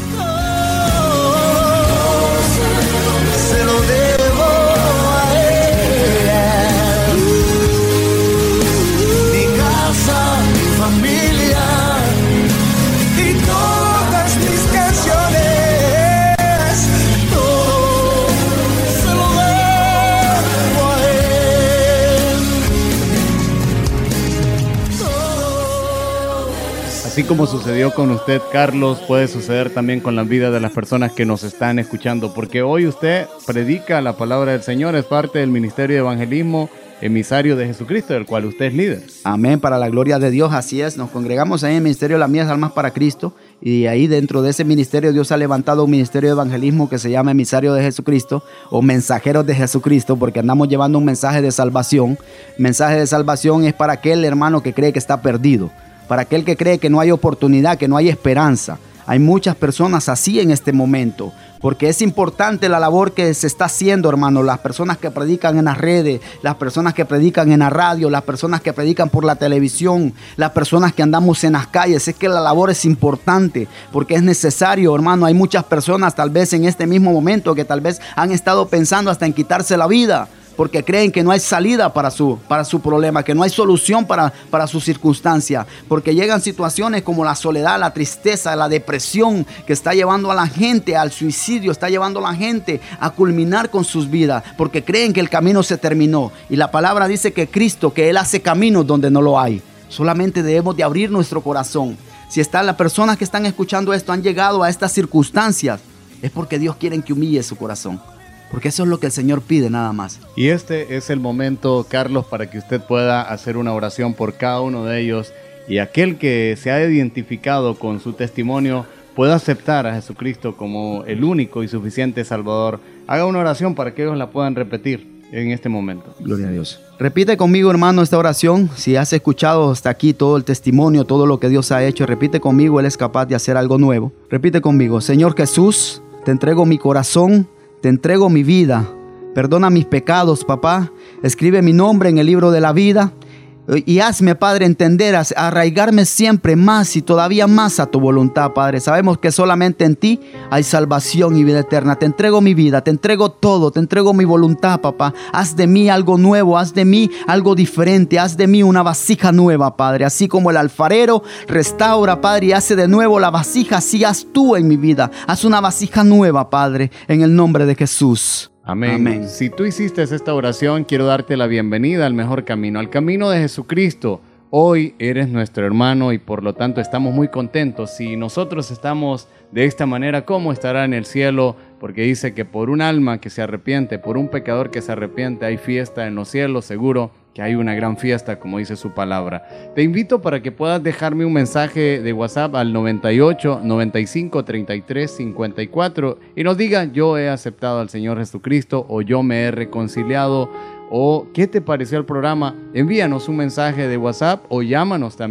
Así como sucedió con usted, Carlos, puede suceder también con la vida de las personas que nos están escuchando, porque hoy usted predica la palabra del Señor, es parte del Ministerio de Evangelismo, emisario de Jesucristo, del cual usted es líder. Amén, para la gloria de Dios, así es. Nos congregamos ahí en el Ministerio de las Mías Almas para Cristo, y ahí dentro de ese ministerio Dios ha levantado un ministerio de evangelismo que se llama Emisario de Jesucristo o Mensajeros de Jesucristo, porque andamos llevando un mensaje de salvación. Mensaje de salvación es para aquel hermano que cree que está perdido, para aquel que cree que no hay oportunidad, que no hay esperanza. Hay muchas personas así en este momento, porque es importante la labor que se está haciendo, hermano. Las personas que predican en las redes, las personas que predican en la radio, las personas que predican por la televisión, las personas que andamos en las calles. Es que la labor es importante, porque es necesario, hermano. Hay muchas personas tal vez en este mismo momento que tal vez han estado pensando hasta en quitarse la vida, porque creen que no hay salida para su, para su problema, que no hay solución para, para su circunstancia, porque llegan situaciones como la soledad, la tristeza, la depresión, que está llevando a la gente al suicidio, está llevando a la gente a culminar con sus vidas, porque creen que el camino se terminó. Y la palabra dice que Cristo, que Él hace caminos donde no lo hay. Solamente debemos de abrir nuestro corazón. Si están las personas que están escuchando esto, han llegado a estas circunstancias, es porque Dios quiere que humille su corazón. Porque eso es lo que el Señor pide, nada más. Y este es el momento, Carlos, para que usted pueda hacer una oración por cada uno de ellos, y aquel que se ha identificado con su testimonio pueda aceptar a Jesucristo como el único y suficiente Salvador. Haga una oración para que ellos la puedan repetir en este momento. Gloria a Dios. Repite conmigo, hermano, esta oración. Si has escuchado hasta aquí todo el testimonio, todo lo que Dios ha hecho, repite conmigo. Él es capaz de hacer algo nuevo. Repite conmigo. Señor Jesús, te entrego mi corazón, te entrego mi vida. Perdona mis pecados, papá. Escribe mi nombre en el libro de la vida. Y hazme, Padre, entender, arraigarme siempre más y todavía más a tu voluntad, Padre. Sabemos que solamente en ti hay salvación y vida eterna. Te entrego mi vida, te entrego todo, te entrego mi voluntad, papá. Haz de mí algo nuevo, haz de mí algo diferente, haz de mí una vasija nueva, Padre. Así como el alfarero restaura, Padre, y hace de nuevo la vasija, así haz tú en mi vida. Haz una vasija nueva, Padre, en el nombre de Jesús. Amén. Amén. Si tú hiciste esta oración, quiero darte la bienvenida al mejor camino, al camino de Jesucristo. Hoy eres nuestro hermano y por lo tanto estamos muy contentos. Si nosotros estamos de esta manera, ¿cómo estará en el cielo? Porque dice que por un alma que se arrepiente, por un pecador que se arrepiente, hay fiesta en los cielos. Seguro que hay una gran fiesta, como dice su palabra. Te invito para que puedas dejarme un mensaje de WhatsApp al noventa y ocho, noventa y cinco, treinta y tres, cincuenta y cuatro y nos diga: yo he aceptado al Señor Jesucristo, o yo me he reconciliado, o ¿qué te pareció el programa? Envíanos un mensaje de WhatsApp o llámanos también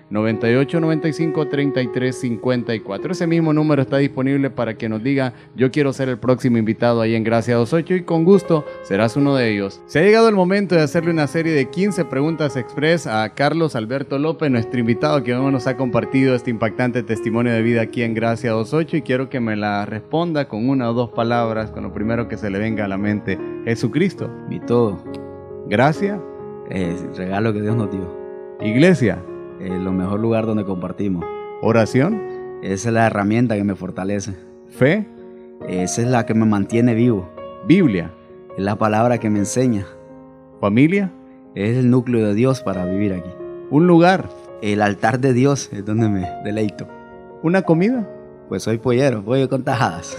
noventa y ocho noventa y cinco treinta y tres cincuenta y cuatro. Ese mismo número está disponible para que nos diga: yo quiero ser el próximo invitado ahí en Gracia dos ocho, y con gusto serás uno de ellos. Se ha llegado el momento de hacerle una serie de quince preguntas express a Carlos Alberto López, nuestro invitado que hoy nos ha compartido este impactante testimonio de vida aquí en Gracia dos ocho, y quiero que me la responda con una o dos palabras, con lo primero que se le venga a la mente. Jesucristo. Mi todo. Gracia. Es el regalo que Dios nos dio. Iglesia. Es lo mejor lugar donde compartimos. Oración. Esa es la herramienta que me fortalece. Fe. Esa es la que me mantiene vivo. Biblia. Es la palabra que me enseña. Familia. Es el núcleo de Dios para vivir aquí. Un lugar. El altar de Dios es donde me deleito. Una comida. Pues soy pollero, pollo con tajadas.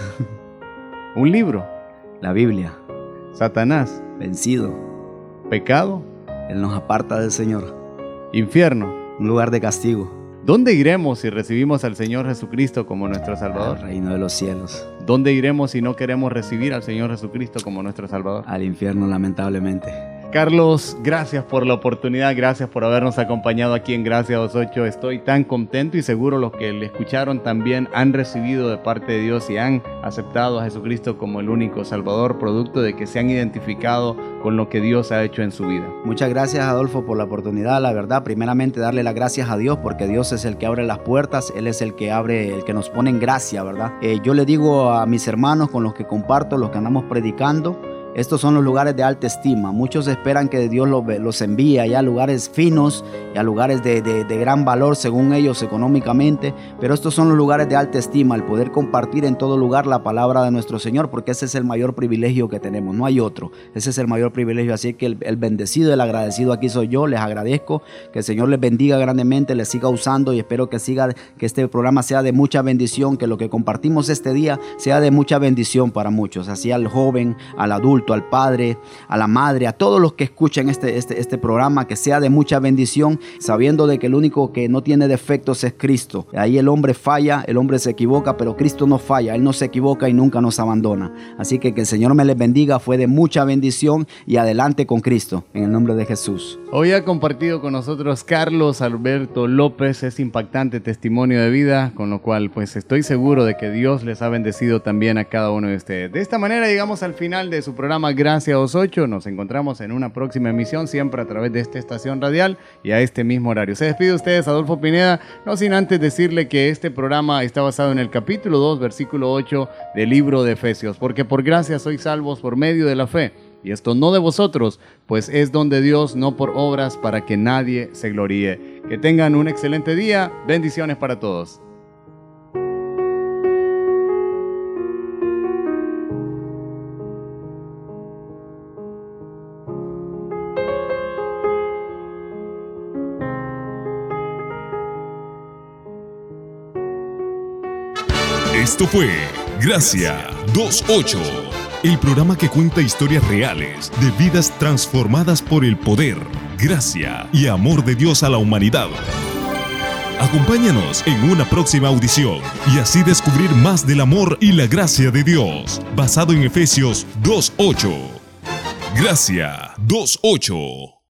Un libro. La Biblia. Satanás. Vencido. Pecado. Él nos aparta del Señor. Infierno. Un lugar de castigo. ¿Dónde iremos si recibimos al Señor Jesucristo como nuestro Salvador? Al reino de los cielos. ¿Dónde iremos si no queremos recibir al Señor Jesucristo como nuestro Salvador? Al infierno, lamentablemente. Carlos, gracias por la oportunidad, gracias por habernos acompañado aquí en Gracia dos ocho. Estoy tan contento y seguro los que le escucharon también han recibido de parte de Dios y han aceptado a Jesucristo como el único Salvador, producto de que se han identificado con lo que Dios ha hecho en su vida. Muchas gracias, Adolfo, por la oportunidad. La verdad, primeramente darle las gracias a Dios, porque Dios es el que abre las puertas, Él es el que abre, el que nos pone en gracia, ¿verdad? Eh, yo le digo a mis hermanos con los que comparto, los que andamos predicando, estos son los lugares de alta estima. Muchos esperan que Dios los, los envíe allá a lugares finos y a lugares de, de, de gran valor según ellos económicamente, pero estos son los lugares de alta estima, el poder compartir en todo lugar la palabra de nuestro Señor, porque ese es el mayor privilegio que tenemos, no hay otro. Ese es el mayor privilegio, así que el, el bendecido, el agradecido aquí soy yo. Les agradezco, que el Señor les bendiga grandemente, les siga usando, y espero que siga, que este programa sea de mucha bendición, que lo que compartimos este día sea de mucha bendición para muchos, así al joven, al adulto, al padre, a la madre, a todos los que escuchen este, este, este programa, que sea de mucha bendición, sabiendo de que el único que no tiene defectos es Cristo. Ahí el hombre falla, el hombre se equivoca, pero Cristo no falla, Él no se equivoca y nunca nos abandona. Así que que el Señor me les bendiga, fue de mucha bendición, y adelante con Cristo, en el nombre de Jesús. Hoy ha compartido con nosotros Carlos Alberto López ese impactante testimonio de vida, con lo cual pues estoy seguro de que Dios les ha bendecido también a cada uno de ustedes. De esta manera llegamos al final de su programa Gracia dos ocho. Nos encontramos en una próxima emisión, siempre a través de esta estación radial y a este mismo horario. Se despide de ustedes Adolfo Pineda, no sin antes decirle que este programa está basado en el capítulo dos, versículo ocho del libro de Efesios, porque por gracia sois salvos por medio de la fe, y esto no de vosotros, pues es don de Dios, no por obras, para que nadie se gloríe. Que tengan un excelente día, bendiciones para todos. Esto fue Gracia dos ocho, el programa que cuenta historias reales de vidas transformadas por el poder, gracia y amor de Dios a la humanidad. Acompáñanos en una próxima audición y así descubrir más del amor y la gracia de Dios, basado en Efesios dos ocho. Gracia dos ocho.